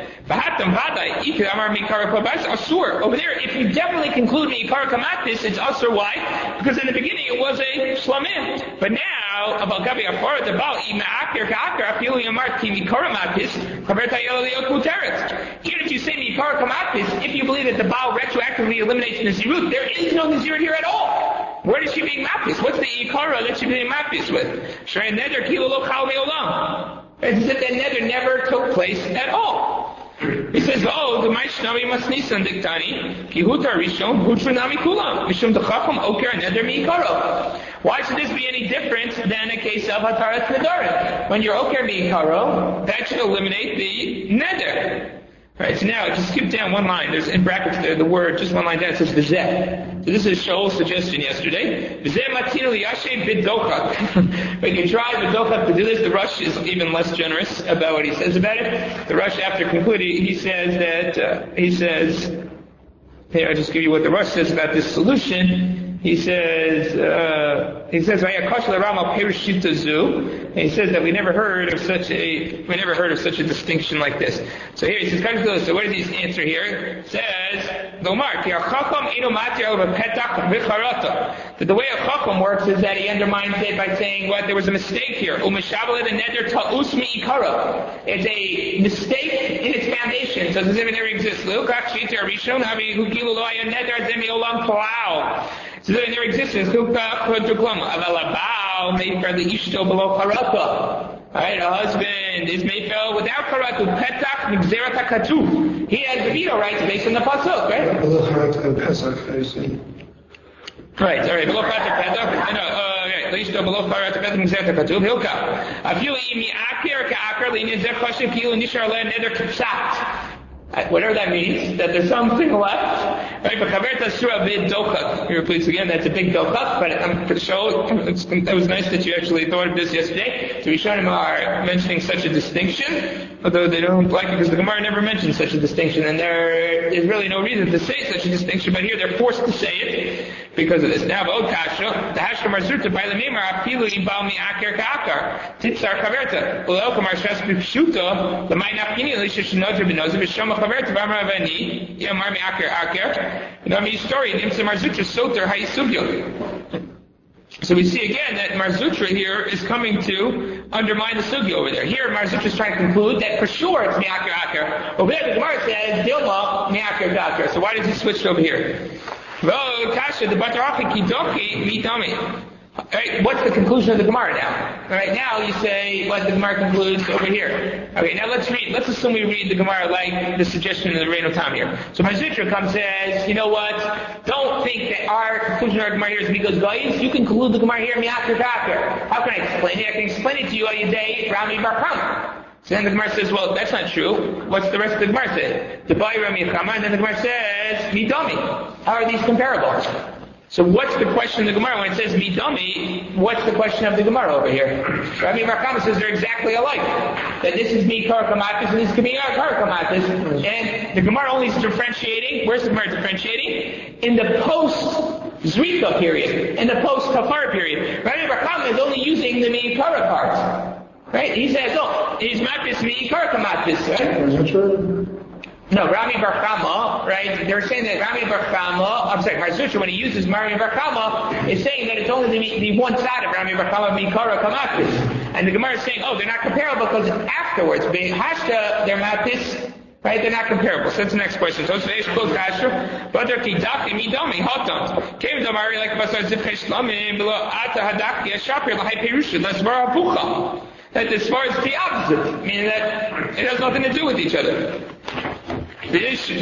Over there, if you definitely conclude Mikar Kamatis, it's Asur. Why? Because in the beginning it was a Shlamim. But now, about Gabi Afar, the Baal, Ima'akir Ka'akir, Afilu Yamar Ki Mikar Kamatis, Chaverta Yel Liot Muteret. Even if you say Mikar Kamatis, if you believe that the Baal retroactively eliminates Nazirut, there is no Nazirut here at all. Where is she being mapis? What's the Ikara that she's being mapis with? Shrei Neder Kilo Lo Chal Me'olam. It's that that Neder never took place at all. He says, oh, the Maishnami Masnisan Diktani, Kihuta Rishon, Hutrunami Kulam, Mishum Dachacham Oker Neder Mi'ikaro. Why should this be any different than a case of Hataras Nedarim? When you're Oker Mi'ikaro, that should eliminate the Neder. Right, so now just skip down one line. There's in brackets there the word, just one line down, it says V'zeh. So this is Shaul's suggestion yesterday. V'zeh matinu liyashe b'dochak. When you try b'dochak to do this, the Rush is even less generous about what he says about it. The Rush, after concluding, he says that, uh, he says, here I'll just give you what the Rush says about this solution. He says, uh, he says, and he says that we never heard of such a, we never heard of such a distinction like this. So here he says, so what does he answer here? It says, that the way a chacham works is that he undermines it by saying, what, there was a mistake here. It's a mistake in its foundation. So does it never exist? So in their existence, alright, a husband is made for without karatu, petach migzerat hakatuv. He has the veto rights based on the pasuk, right? Below Harat Pesach, I see. Right, all right, below Harat Pesach, no, uh, right, Leishto below Harat Pesach migzerat hakatuv, hilka. Afilu imi akir ka'akir le'inyan zeh chashiv kilu nishar le neder kipsat. Whatever that means, that there's something left, Right, but Chaverta Surah Vid Dochak. Here, please again, that's a big Dochak, but I'm for show, it's, it was nice that you actually thought of this yesterday. So Rishonim are mentioning such a distinction, although they don't like it because the Gemara never mentions such a distinction, and there is really no reason to say such a distinction, but here they're forced to say it because of this. Now, V'od Kasha, the Hashka Marzuta, by the Memar, Apilu Ibal Mi'akir Ka'akar, Titzar Chaverta, Ulel Kamar Shas B'Pshuta, the Ma'inapini, Elisha Shinodra B'Nozah, B'Shama Chaverta, V'amar V'ani, Yamar Mi'akir Akir, and I'm a story, Nimsa Marzutra, Soter, Ha'isugyo. So we see again that Marzutra here is coming to undermine the sugi over there. Here Marzutra is trying to conclude that for sure it's Mi'akir Akir. Over there the Gemara says, Dilma Mi'akir Akir. So why does he switch over here? Well, Kasha, the Bataraki Kidoki, Mitami. Alright, what's the conclusion of the Gemara now? Alright, now you say what the Gemara concludes over here. Okay, now let's read. Let's assume we read the Gemara like the suggestion of the Reino Tam here. So Marzutra comes and says, you know what? Don't think that our conclusion of our Gemara here is because guys, you conclude the Gemara here Mi'akir Ka'akir. How can I explain it? I can explain it to you all your day, Rami Bar Kama. So then the Gemara says, well, that's not true. What's the rest of the Gemara say? The Bai Rami Chama, and then the Gemara says, Midami. How are these comparable? So what's the question of the Gemara when it says Midami? What's the question of the Gemara over here? Rabbi Bar Kama says they're exactly alike. That this is Mikar Kamatis and this is Mikar Kamatis. And the Gemara only is differentiating. Where's the Gemara differentiating? In the post-Zrika period. In the post-Kafar period. Rabbi Bar Kama is only using the Mikara part. Right? He says, oh, he's Matis Mikar Kamatis. Right? Is that true? No, Rami Bar Chama, right? They're saying that Rami Bar Chama, I'm sorry, Marzutra, when he uses Rami Bar Chama, is saying that it's only the, the one side of Rami Bar Chama, Mikara Kamatis. And the Gemara is saying, oh, they're not comparable because afterwards, being Hashta, they're Matis, right? They're not comparable. So that's the next question. So today's close Hashta, but they're Kidaki, Midami, Hotant. Came to Mari like Basar Zipkesh Lamim, below Ata Hadaki, Ashapir, Lahai Perusha, that's Vara Pucha. That as far as the opposite, meaning that it has nothing to do with each other. Right, so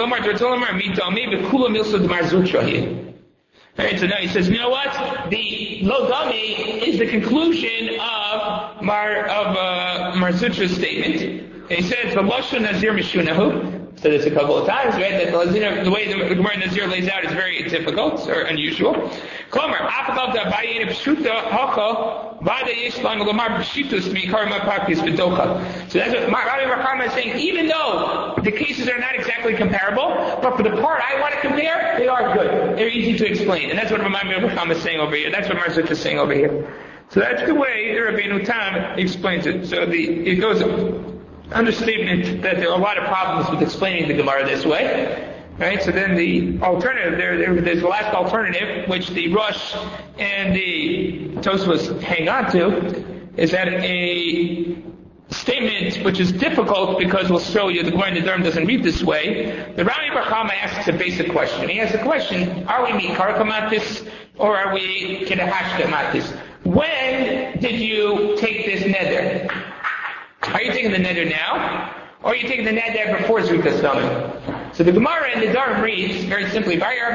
now he says, you know what? The Lo Dami is the conclusion of Mar of uh, Marzutra's statement. And he says, "V'loshu Nazir Mishunahu." Said this a couple of times, right? That the, the way the Gemara Nazir lays out is very difficult or unusual. Klomer, after the Bayin Pshuta Hacha, Vada Yishlan Lamar Pshutus Mikarma Pakis Vidocha. So that's what Rabbi Rachama is saying. Even though the cases are not exactly comparable, but for the part I want to compare, they are good. They're easy to explain, and that's what Rabbi Rachama is saying over here. That's what Marzutra is saying over here. So that's the way the Rabbeinu Tam explains it. So the it goes. Understatement that there are a lot of problems with explaining the Gemara this way. Right? So then the alternative, there, there there's the last alternative, which the Rosh and the Tosfos hang on to, is that a statement which is difficult because we'll show you the Gemara in the Durham doesn't read this way. The Rami Bar Chama asks a basic question. He asks a question, are we Mikar Kamatis or are we Kedahashka Matis? When did you take this nether? Are you taking the neder now? Or are you taking the neder before Zrikas Damim? So the Gemara in the Durham reads, very simply,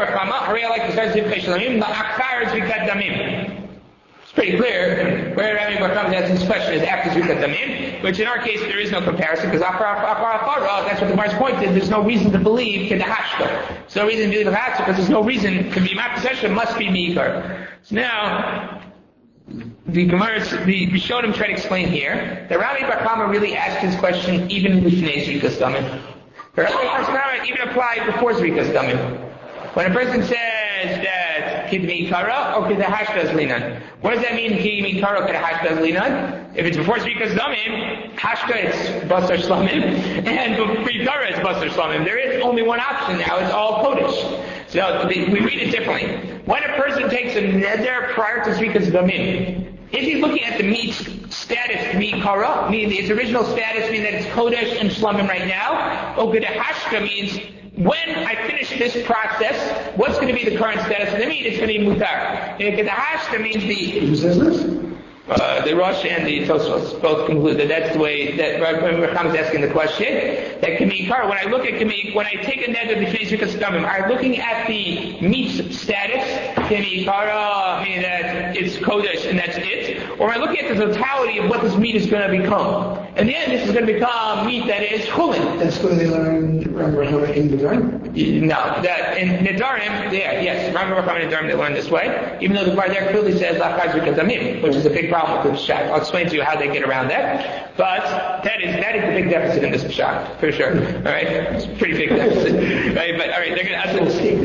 it's pretty clear where Rabbi Bar Chama asks this question is after Zrikas Damim, which in our case there is no comparison, because that's what the Gemara's point is, there's no reason to believe Kedahashka. There's no reason to believe Kedahashka, because there's no reason to be my possession must be Mikar. So now, the Gemara, the Rishonim try to explain here that Rabbi Bar Chama really asked his question even befnei Zrikas Damim. The Rabbi Bar Chama even applied before Zrikas Damim. When a person says that Kid Mikara or Kid Hashkas Linan, what does that mean? Kid Mikara or Kid Hashkas Linan? If it's before Zrikas Damim, Hashka it's Basar Shlamim, and Mikara it's Basar Shlamim. There is only one option now. It's all Kodesh. So we read it differently. When a person takes a neder prior to Zrikas Damim, is he looking at the meat status, Mikara, meaning its original status, meaning that it's Kodesh and Shlamim right now? Or Gedahashka means when I finish this process, what's going to be the current status of the meat? It's going to be Mutar. Gedahashka means the... Who says this? Uh, the Rosh and the Tosfos both conclude that that's the way that Rabbi Chama is asking the question. That Kamikar, when I look at Kamik, when I take a neder b'fnei Zrikas Damim, I'm looking at the meat status. Kimi Kara, meaning that it's Kodesh and that's it? Or am I looking at the totality of what this meat is going to become? In the end, this is going to become meat that is chulin. That's where they learned Ram Rachama in Nedarim? No, that in Nedarim, yeah, yes, Ram Rachama in Nedarim they learn this way, even though the Gemara there clearly says Lachaz Rikazamim, which is a big problem with the Pshat. I'll explain to you how they get around that. But that is that is the big deficit in this Pshat, for sure. Alright? It's a pretty big deficit. Right? But alright, they're gonna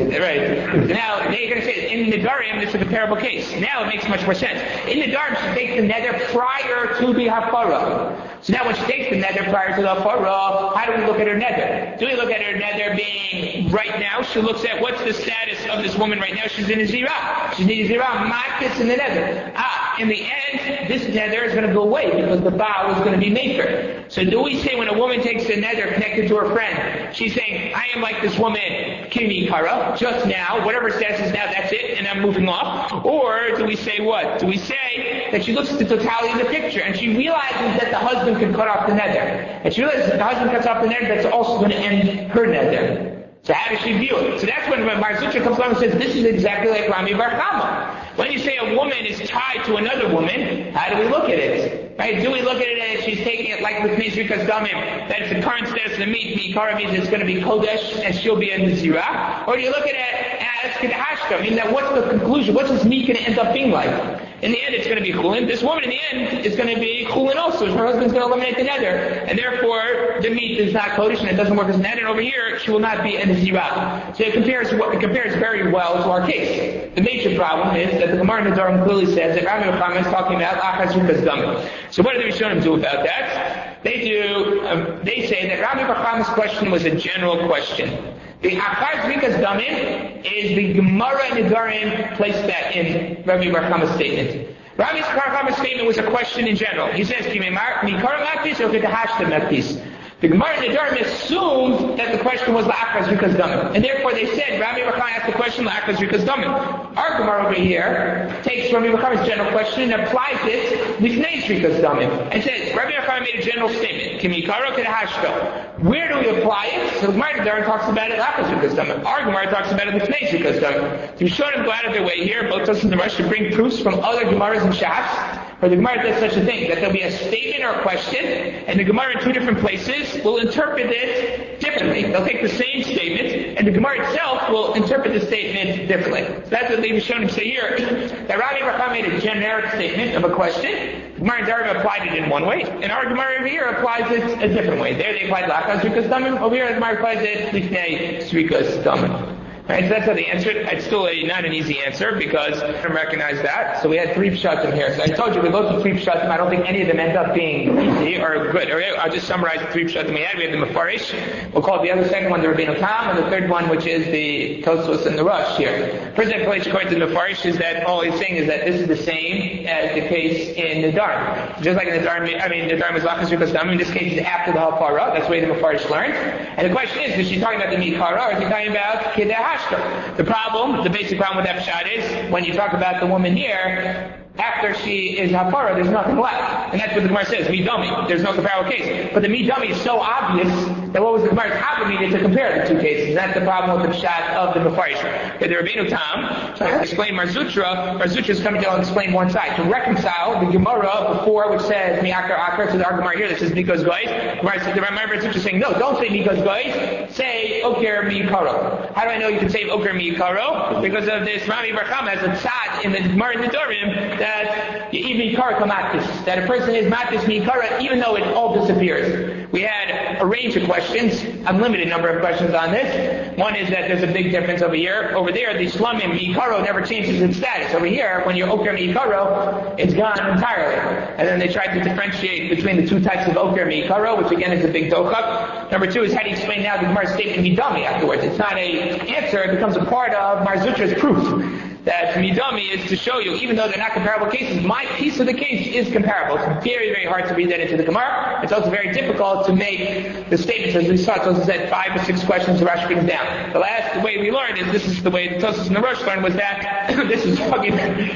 right. Now they're gonna say in Nedarim this is a comparable case. Now it makes much more sense. In Nedarim she takes the nether prior to the Hafara. So now when she takes the nether prior to the Hafara, how do we look at her nether? Do we look at her nether being right now? She looks at what's the status of this woman right now. She's in a zirah. She's in a zirah, matis in the nether. Ah, in the end, this nether is going to go away because the Baal is going to be maker. So do we say when a woman takes a nether connected to her friend, she's saying, I am like this woman, Kimi Kara, just now, whatever status is now, that's it, and I'm moving off? Or do we say what? Do we say that she looks at the totality of the picture and she realizes that the husband can cut off the nether? And she realizes that the husband cuts off the nether, that's also going to end her nether. So how does she view it? So that's when Mar Zutra comes along and says, this is exactly like Rami Bar Chama. When you say a woman is tied to another woman, how do we look at it? Right? Do we look at it as she's taking it like with Mizrikas Damim, that it's the current status of the meat, Mikara means it's going to be Kodesh and she'll be a Nazirah? Or do you look at it as Kedashka? I mean, that what's the conclusion? What's this meat going to end up being like? In the end, it's going to be Chulin. This woman, in the end, is going to be Chulin also. Her husband's going to eliminate the nether. And therefore, the meat is not Kodesh and it doesn't work as nether. And over here, she will not be a Nazirah. So it compares, it compares very well to our case. The major problem is that the Gemara in Nedarim clearly says that Rami Rachama is talking about Achaz Rikas Damim. So what do the Rishonim do about that? They do, um, they say that Rami Rachama's question was a general question. The Achaz Rikas Damim is the Gemara Nedarim placed that in Rami Bar Chama's statement. Rami Bar Chama's statement was a question in general. He says, Mikara Maktis or Kedahashta Maktis? The Gemara in Nedarim assumed that the question was La'achaz Rikas Damim. And therefore they said, Rami Bar Chama asked the question La'achaz Rikas Damim. Our Gemara over here takes Rami Bar Chama's general question and applies it Lifnei Rikas Damim. And says, Rami Bar Chama made a general statement. Kimikara Kedahashta. Where do we apply it? So the Gemara in Nedarim talks about it La'achaz Rikas Damim. Our Gemara talks about it Lifnei Rikas Damim. To be sure and go out of their way here, both us and the Rush to bring proofs from other Gemaras and Shas, where the Gemara does such a thing, that there'll be a statement or a question, and the Gemara in two different places will interpret it differently. They'll take the same statement, and the Gemara itself will interpret the statement differently. So that's what the Rishonim say here, that Rami Bar Chama made a generic statement of a question, the Gemara in Nedarim applied it in one way, and our Gemara over here applies it a different way. There they applied La'achaz Rikas Damim, over here the Gemara applies it Lifnei Rikas Damim. Right, so that's how they answered. It's still a, not an easy answer because I don't recognize that. So we had three pshatim here. So I told you we looked at three pshatim. I don't think any of them end up being easy or good. Or I'll just summarize the three pshatim we had. We had the Mefarish. We'll call the other second one the Rabbeinu Tam, and the third one, which is the Tosfos and the Rush here. First explanation according to the Mefarish is that all he's saying is that this is the same as the case in Nedarim. Just like in Nedarim, I mean Nedarim is La'achaz Rikas Damim. In this case, it's after the Hafara. That's the way the Mefarish learned. And the question is, is she talking about the Mikara or is she talking about Kedeh? The problem, the basic problem with that pshat is, when you talk about the woman here, after she is hafara, there's nothing left. And that's what the Gemara says, midami. There's no comparable case. But the midami is so obvious that what was the Gemara's obligated to compare the two cases. That's the problem with the pshat of the Mefarish. The Rabbeinu Tam, to explain Mar Zutra, Mar Zutra is coming to explain one side. To reconcile the Gemara before, which says mi'akar akar, to the Gemara here that says mikos goys. The Mar Zutra is saying, no, don't say mikos goys, say oker mi'ikaro. How do I know you can say oker mi'ikaro? Because of this Rami Bar Chama has a tzad in the Gemara in Nedarim that even Mikara kamatis, that a person is matis Mikara even though it all disappears. We had a range of questions, unlimited number of questions on this. One is that there's a big difference over here. Over there, the Shlomim Mikaro never changes its status. Over here, when you're Oker Mikaro, it's gone entirely. And then they tried to differentiate between the two types of Oker Mikaro, which again is a big dochak. Number two is how do you explain now the Gemara's statement Midami afterwards? It's not a answer, it becomes a part of Mar Zutra's proof. That midami is to show you, even though they're not comparable cases, my piece of the case is comparable. It's very, very hard to read that into the Gemara. It's also very difficult to make the statements, as we saw. Tosfos said five or six questions, the Rashi brings down. The last the way we learned is this is the way the Tosfos and the Rosh learned was that this is fucking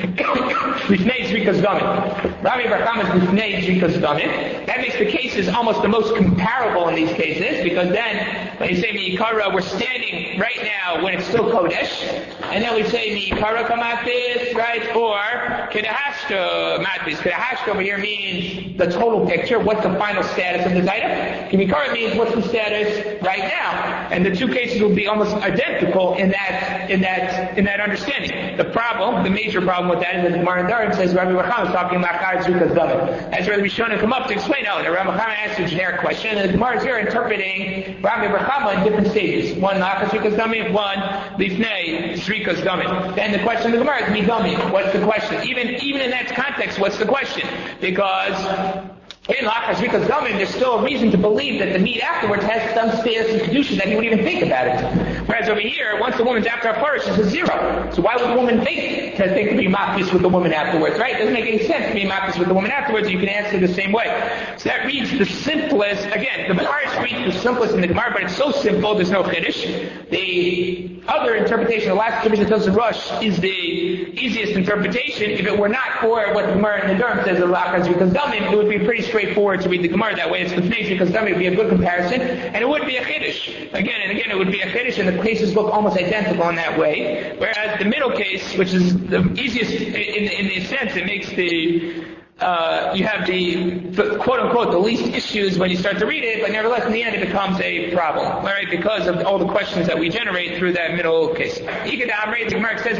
Lifnei Zrikas Damim. Rami Bar Chama is Lifnei Zrikas Damim. That makes the cases almost the most comparable in these cases, because then when you say Mi'ikara, we're standing right now when it's still Kodesh, and then we say Mi'ikara Karaka Matis, right? Or Kedahashta Matis. Kedahashta over here means the total picture. What's the final status of this item? Kibikara means what's the status right now. And the two cases will be almost identical in that in that in that understanding. The problem, the major problem with that is that the Gemara in Dharam says Rabbi Racham is talking about Chayz Zukas David. That's where the Rishonim come up to explain. Oh, and Rabbi Racham asked a generic question, and the Gemara is here interpreting Rabbi Racham in different stages. One Lachas Zukas David, one Lifnei Zrikas David. Then the question of the Gemara is Midami. What's the question? Even even in that context, what's the question? Because in Lachas Rikas Damin, there's still a reason to believe that the meat afterwards has some status and kedusha that he wouldn't even think about it. Whereas over here, once the woman's after a first, it's a zero. So why would the woman think to think to be makbis with the woman afterwards, right? It doesn't make any sense to be makbis with the woman afterwards. You can answer the same way. So that reads the simplest. Again, the Gemara reads the simplest in the Gemara, but it's so simple. There's no chiddush. The other interpretation, the last interpretation that does the rush, is the easiest interpretation. If it were not for what the Gemara in the Durham says of Lachas Rikas Damin, it would be pretty straightforward to read the Gemara that way. It's the Fnei because that would be a good comparison, and it would be a chiddush. Again and again, it would be a chiddush, and the cases look almost identical in that way. Whereas the middle case, which is the easiest in, in the sense, it makes the Uh, you have the, the quote-unquote the least issues when you start to read it, but nevertheless in the end it becomes a problem, all right, because of all the questions that we generate through that middle case. The Gemara says,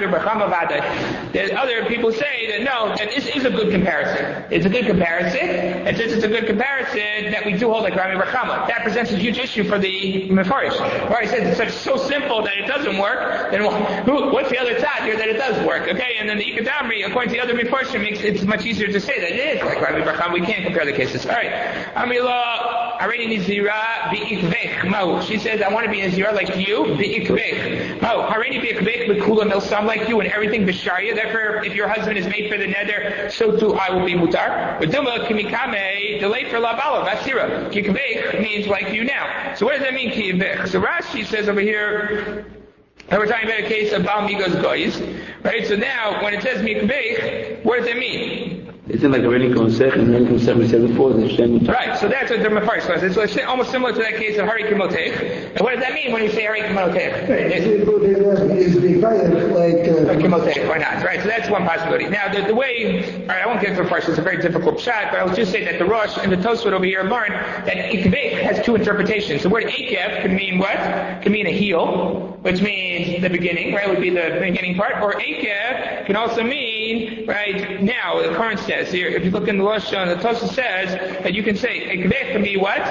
there's other people say that no, that this is a good comparison. It's a good comparison, and since it's a good comparison, that we do hold like Rami Rachama. That presents a huge issue for the Mefarish. Where he says it's such so simple that it doesn't work, then who, what's the other side here that it does work? Okay, and then the Ikadamri, according to the other Mefarish, makes it's much easier to say that it is like Rabbi Barcham. We can't compare the cases. All right. Amila, already Nizira bi'ikvech. Mo. She says, I want to be Nizira like you, bi'ikvech. Mo. Already bi'ikvech b'kula milsam like you and everything b'sharia. Therefore, if your husband is made for the nether, so too I will be mutar. But duma kimikame delay for la bala vasira. Kikvech means like you now. So what does that mean, kikvech? So Rashi says over here. And we're talking about a case of Baal Migos Goyis, right? So now, when it says Mikvech, what does it mean? Isn't like a Renik Konsech, and Renik Konsech we said before, the Shem. Right, so that's what the Mefarish says. It's so almost similar to that case of Hari Kimotech. And what does that mean when you say Hari Kimotech? Is the fire like uh, Kimotech, why not? Right, so that's one possibility. Now, the, the way, alright, I won't get into the Mefarish, it's a very difficult shot, but I'll just say that the Rosh and the Tosfot over here learn that Ikvech has two interpretations. The word Akev can mean what? Can mean a heel, which means the beginning, right, would be the beginning part, or Akev can also mean, right, now, the current state. Here, if you look in the Lashon, the Tosfos says that you can say Ekvech can be what?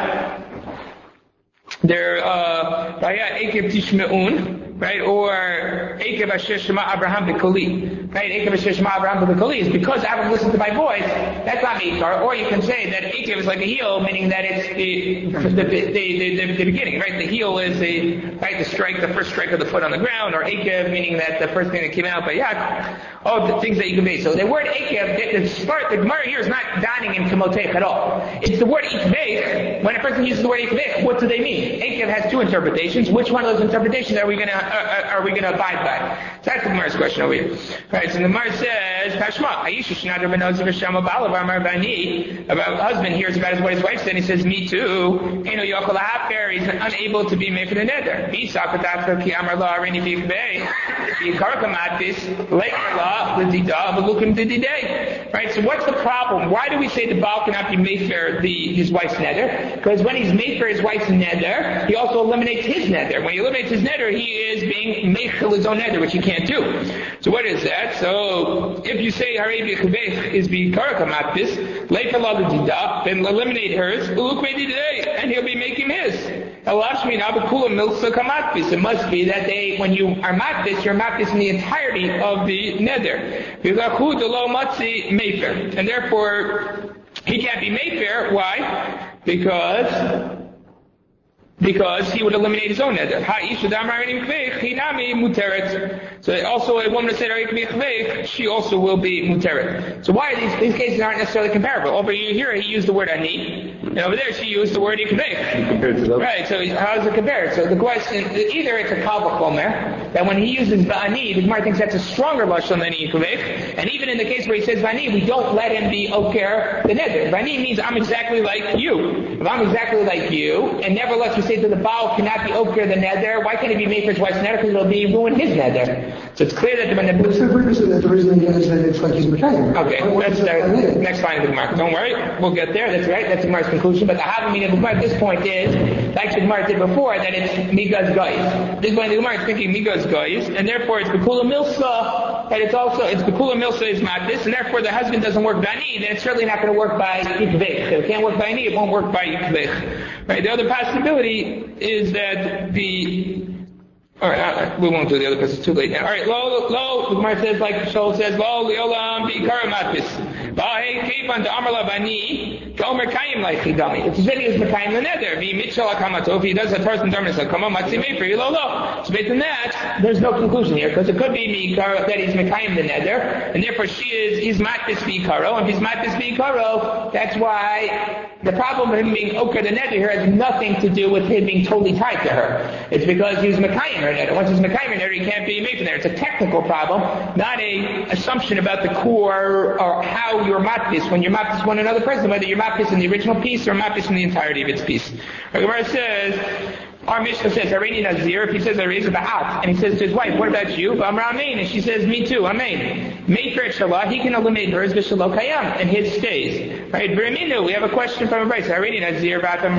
They're uh Ekev Tishme'un, right? Or Ekev Asher Shema Abraham B'Koli, right? Ekev Asher Shema Abraham B'Koli is because Abraham listened to my voice. That's not Meikar. Or you can say that Ekev is like a heel, meaning that it's the the, the, the, the, the beginning, right? The heel is the right the strike, the first strike of the foot on the ground, or Ekev meaning that the first thing that came out by Yaakov. All the things that you can be. So the word Ekev, the start, the Gemara here is not dining in Kimotech at all. It's the word Ikvech. When a person uses the word Ikvech, what do they mean? Ekev has two interpretations. Which one of those interpretations are we going to uh, are we going to abide by? So that's the Gemara's question over here. All right. So the Gemara says, Tashma, Aisha Shnadar Benoz V'Shama Balav Amar Bani. About husband hears about his what his wife said. He says, me too. Eno Yochel Haper. He's unable to be made for the nether. He Sakatatka Ki Amar La Arini B'Ikvei. He Karkamatis Leker La. Right, so what's the problem? Why do we say the Baal cannot be made for the, his wife's nether? Because when he's made for his wife's nether, he also eliminates his nether. When he eliminates his nether, he is being made for his own nether, which he can't do. So what is that? So if you say Harabi Chubech is be Karakamatis, then eliminate hers, and he'll be making his. It must be that they, when you are matbis, you're matbis in the entirety of the nether. And therefore, he can't be made fair. Why? Because because he would eliminate his own nether. So also a woman that said she also will be muteret. So why are these these cases aren't necessarily comparable? Over here he used the word ani, and over there she used the word ikvech. Right, so how does it compare? So the question, either it's a kal v'chomer, that when he uses ba'ani, the Gemara thinks that's a stronger lashon than ikvech, and even in the case where he says ba'ani, we don't let him be oker the nether. Ba'ani means I'm exactly like you. If I'm exactly like you, and nevertheless we say that the Baal cannot be oker the nether, why can't he be made for his wife's nether? Because it'll be ruin his nether. So it's clear that when the What's the purpose of that? The reason is that it's like he's Mekayim. Okay, that's the next line of the Gemara. Don't worry, we'll get there. That's right. That's the Gemara's conclusion. But the Havamina of the Gemara at this point is, like the Gemara did before, that it's Migas Goyis. This point the Gemara is thinking Migas Goyis, and therefore it's Bekula Milsa, and it's also it's Bekula Milsa is Matis, and therefore the husband doesn't work by Ani, then it's certainly not going to work by Yikvech. If it can't work by Ani, it won't work by Yikvech. Right? The other possibility is that the All right, uh, we won't do the other because it's too late now. All right, lo, lo, the Gemara says, like Shaul says, lo, liolam, bikara matis. Ba'hei kevan da'amar labani, gomer kayim like chidami. If he's ready as mekayim the nether, vi mitchel akamato, if he does a person dharma, so come on, matzi mefer, lo, lo. So based on that, there's no conclusion here, because it could be mikara, that he's mekayim the nether, and therefore she is, he's matis bikaro, and if he's matis bikaro, that's why the problem of him being okar the nether here has nothing to do with him being totally tied to her. It's because he's mekayim her nether. Once he's mekayim her nether, he can't be made from there. It's a technical problem, not a assumption about the core or how you're matis when you're matis one another person, whether you're matis in the original piece or matis in the entirety of its piece. The Gemara says, our Mishnah says, Hareini Nazir, if he says Hareini Ba'at, and he says to his wife, what about you? I'm Ramein, and she says, me too, Amen. Mefer et Shalah, he can eliminate hers, V'Shalot Kayam, and his stays. Right, V'Raminu, we have a question from a Bryce, Hareini Nazir, Ba'atam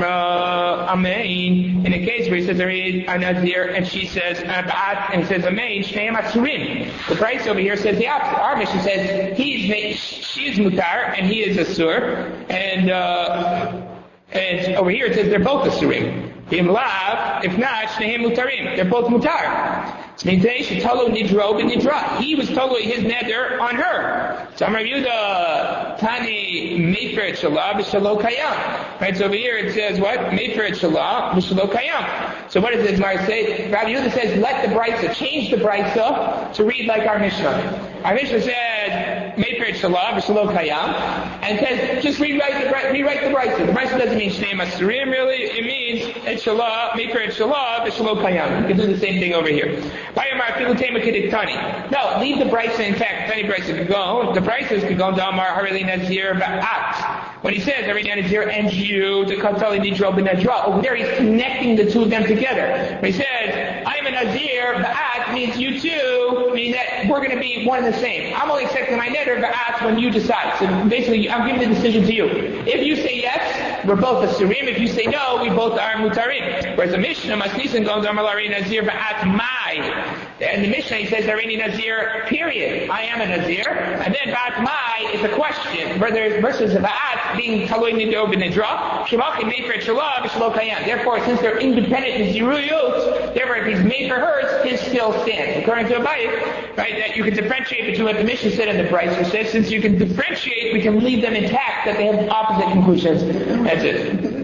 Amen. In a case where he says Hareini Nazir, and she says Ba'at, and he says Amen, Shneim Atsurim. The Bryce over here says the opposite. Our Mishnah says, he's, she's Mutar, and he is Asur, and, uh, and over here it says they're both Asurim. Im lav, if not, shnehem mutarim. They're both mutar. Smintei shetalo nidro b'nidra. He was totally his neder on her. So Amar Yehuda Tani mefer et shalah b'shalo kayam. Right. So over here it says what? Mefer et shalah b'shalo kayam. So what does this Gemara say? Rabbi Yehuda says let the brisa change the brisa to read like our Mishnah. Our Mishnah said mefer et shalah b'shalo kayam, and says just rewrite the rewrite the brisa. The brisa doesn't mean shnei masurim really. It means et shalah mefer et shalah b'shalo kayam. You can do the same thing over here. No, leave the brisa intact. If any brisa could go, the brises could go to Amar Hareli Nazir Ba'at. When he says Hareli Nazir and you to Katali Nidro B'Nadra, over there he's connecting the two of them together. When he says I am a Nazir Ba'at means you two, meaning that we're going to be one and the same. I'm only accepting my neder Ba'at when you decide. So basically, I'm giving the decision to you. If you say yes, we're both Asurim. If you say no, we both are Mutarim. Whereas the Mishnah Masnisan goes to Amar Hareli Nazir Ba'at Mai. And the Mishnah he says Hareini Nazir, period. I am a Nazir. And then Ba'at Mai is a question. Whether versus Ba'at being Taloi Nido B'Nidra, Shemachim made for Shalah B'Shalot Kayam. Therefore, since they're independent Naziruyot, therefore if he's made for hers, his still stands. According to Abayit, right, that you can differentiate between what the Mishnah said and the Brisa said. Since you can differentiate, we can leave them intact, that they have opposite conclusions. That's it.